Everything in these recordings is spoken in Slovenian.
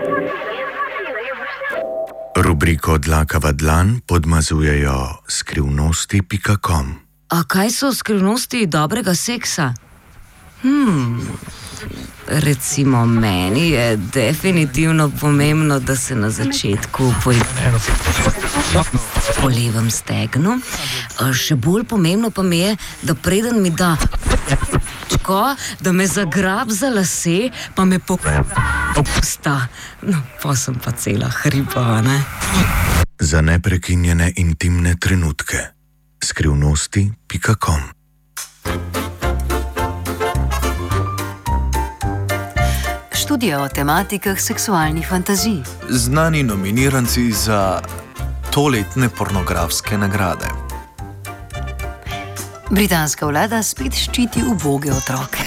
Rubriko Dlakava dlan podmazujejo skrivnosti.com. A kaj so skrivnosti dobrega seksa? Recimo meni je definitivno pomembno, da se na začetku po levem stegnu. Še bolj pomembno pa mi je, da preden mi da da me zagrab za lase, pa me popusta. No, pa sem pa cela hripava, ne? Za neprekinjene intimne trenutke. Skrivnosti.com. Študija o tematikah seksualnih fantazij. Znani nominiranci za toletne pornografske nagrade. Britanska vlada spet ščiti uboge otroke.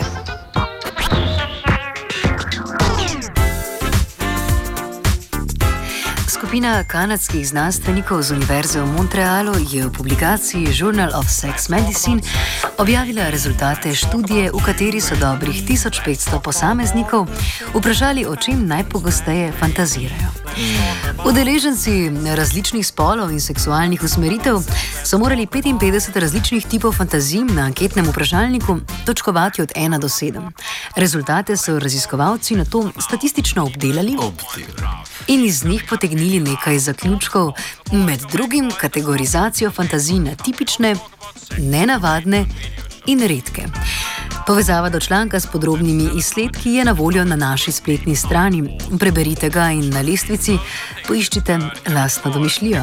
Skupina kanadskih znanstvenikov z Univerze v Montrealu je v publikaciji Journal of Sex Medicine objavila rezultate študije, v kateri so dobrih 1500 posameznikov vprašali, o čem najpogosteje fantazirajo. Udeleženci različnih spolov in seksualnih usmeritev so morali 55 različnih tipov fantazij na anketnem vprašalniku točkovati od 1 do 7. Rezultate so raziskovalci nato statistično obdelali in iz njih potegnili nekaj zaključkov, med drugim kategorizacijo fantazij na tipične, nenavadne in redke. Povezava do članka s podrobnimi izsledki je na voljo na naši spletni strani. Preberite ga in na lestvici poiščite lastno domišljijo.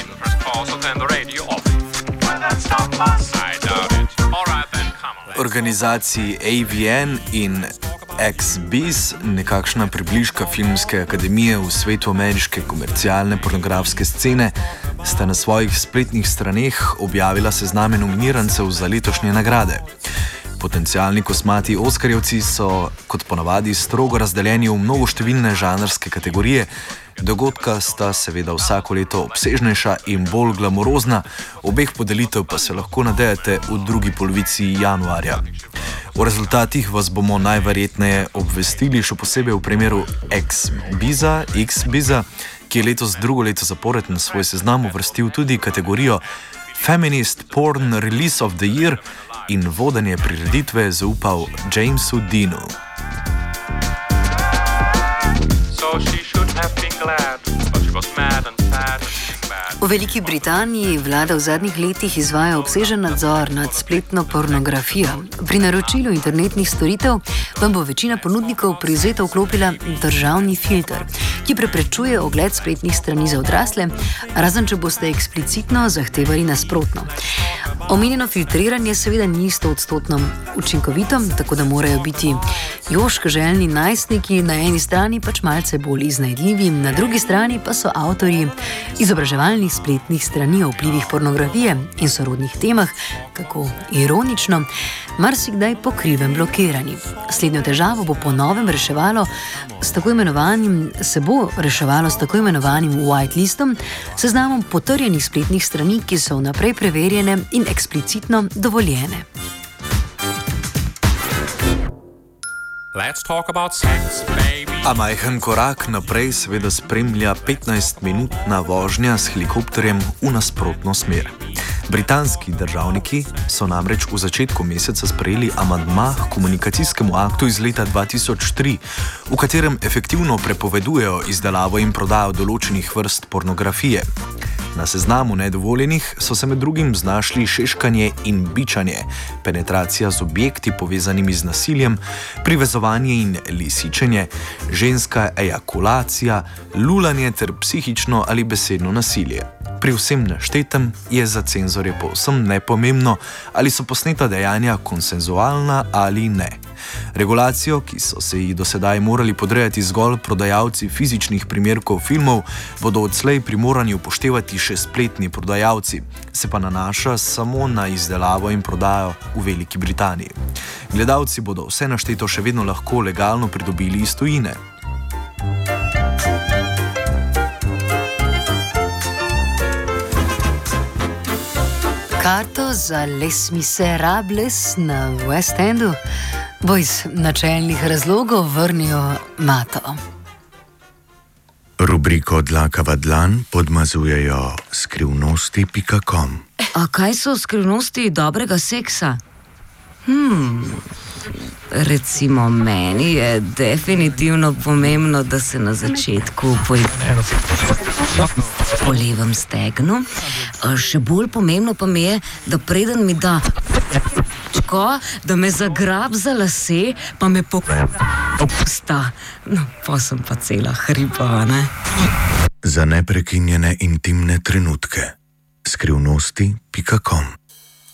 Organizaciji AVN in XBiz, nekakšna približka filmske akademije v svetu ameriške komercialne pornografske scene, sta na svojih spletnih straneh objavila sezname nominirancev za letošnje nagrade. Potencialni kosmati oskarjevci so, kot ponavadi, strogo razdeljeni v mnogoštevilne žanrske kategorije. Dogodka sta seveda vsako leto obsežnejša in bolj glamurozna, obeh podelitev pa se lahko nadejate v drugi polovici januarja. O rezultatih vas bomo najverjetneje obvestili, še posebej v primeru XBiza, ki je letos drugo leto zapored na svoj seznam uvrstil tudi kategorijo Feminist Porn Release of the Year in vodenje prireditve zaupal Jamesu Deanu. V Veliki Britaniji vlada v zadnjih letih izvaja obsežen nadzor nad spletno pornografijo. Pri naročilu internetnih storitev vam bo večina ponudnikov privzeto vklopila državni filter, ki preprečuje ogled spletnih strani za odrasle, razen če boste eksplicitno zahtevali nasprotno. Omenjeno filtriranje seveda ni 100% učinkovito, tako da morajo biti jožk željni najstniki na eni strani pač malce bolj iznajdljivi, na drugi strani pa so avtorji izobraževalnih spletnih strani o vplivih pornografije in sorodnih temah, kako ironično, marsikdaj po krivem blokirani. Slednjo težavo bo po novem reševalo s tako imenovanim whitelistom, seznamom potrjenih spletnih strani, ki so vnaprej preverjene in eksplicitno dovoljene. Let's talk about sex, baby. A majhen korak naprej seveda spremlja 15-minutna vožnja s helikopterjem v nasprotno smer. Britanski državniki so namreč v začetku meseca sprejeli amandma k komunikacijskemu aktu iz leta 2003, v katerem efektivno prepovedujejo izdelavo in prodajo določenih vrst pornografije. Na seznamu nedovoljenih so se med drugim znašli šeškanje in bičanje, penetracija z objekti povezanimi z nasiljem, privezovanje in lisičenje, ženska ejakulacija, lulanje ter psihično ali besedno nasilje. Pri vsem naštetem je za cenzorje povsem nepomembno, ali so posneta dejanja konsenzualna ali ne. Regulacijo, ki so se jih do sedaj morali podrejati zgolj prodajalci fizičnih primerkov filmov, bodo odslej primorani upoštevati še spletni prodajalci, se pa nanaša samo na izdelavo in prodajo v Veliki Britaniji. Gledalci bodo vse našteto še vedno lahko legalno pridobili iz tujine. Karto za Les Miserables na West Endu bo iz načelnih razlogov vrnil Mato. Rubriko Dlakava dlan podmazujejo skrivnosti.com. A kaj so skrivnosti dobrega seksa? Recimo meni je definitivno pomembno, da se na začetku po levem stegnu. Še bolj pomembno pa mi je, da preden mi da da me zagrab za lase, pa me popusta. No, pa sem pa cela hribava, ne? Za neprekinjene intimne trenutke. Skrivnosti.com